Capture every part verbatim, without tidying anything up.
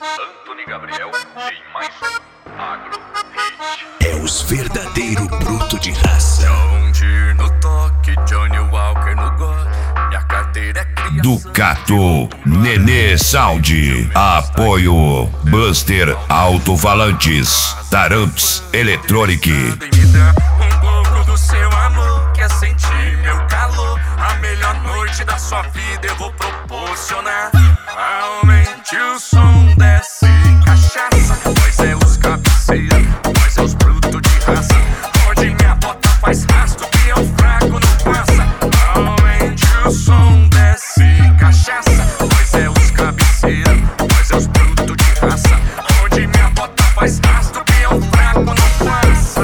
Antony Gabriel em mais um Agro Hit. É os verdadeiro bruto de raça. John Deere no toque, Johnny Walker no gole. Minha carteira é criação. Ducato, Nenê Sound, apoio Buster Alto-Falantes, Taramps Electronic. Me dá um pouco do seu amor, quer sentir meu calor. A melhor noite da sua vida eu vou proporcionar. Aumente o som, desce cachaça. Nós é os cabeceira, nós é os brutos de raça. Onde minha bota faz rastro, que é o fraco não passa. Aumente o som, desce cachaça. Nós é os cabeceira, nós é os brutos de raça. Onde minha bota faz rastro, que é o fraco não passa.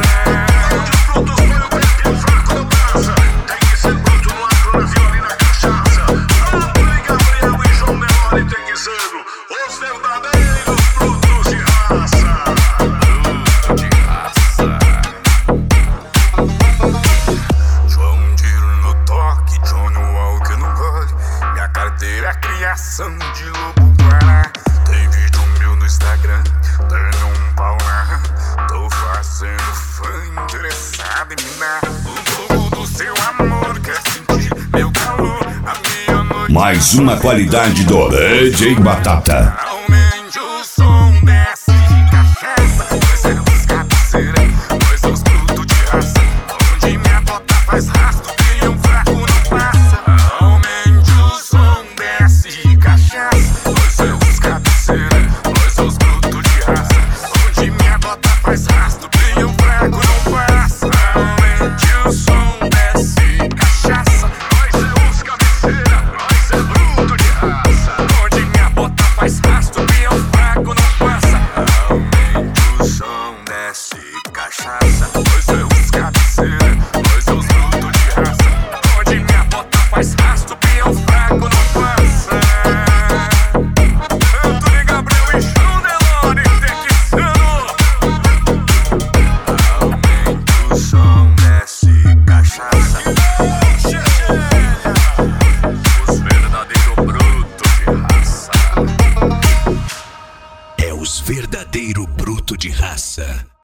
Criação de lobo guará. Tem vídeo meu no Instagram, dando um pau na. Tô fazendo fã interessado em me dar um pouco do seu amor. Quer sentir meu calor, a minha noite. Mais uma qualidade do D J Batata. Aumente o som, desce cachaça. Nós é os cabeceira, nós é os brutos de raça. Onde minha bota faz rastro, que um fraco não passa. Aumente o som, desce cachaça. Nós é os cabeceira, nós é os brutos de raça. Onde minha bota faz rastro, que um fraco não passa. Aumente o som, desce cachaça. Nós é os cabeceira, nós é bruto de raça. Onde minha bota faz rastro, que um fraco não passa. Aumente o som, desce cachaça. Nós é os cabeceira, nós é os brutos de raça. Onde minha bota faz rastro, que um fraco não passa. Antony Gabriel e João Delore, Texano. Aumente o som, desce cachaça. Os verdadeiros brutos de raça. É os verdadeiro bruto de raça.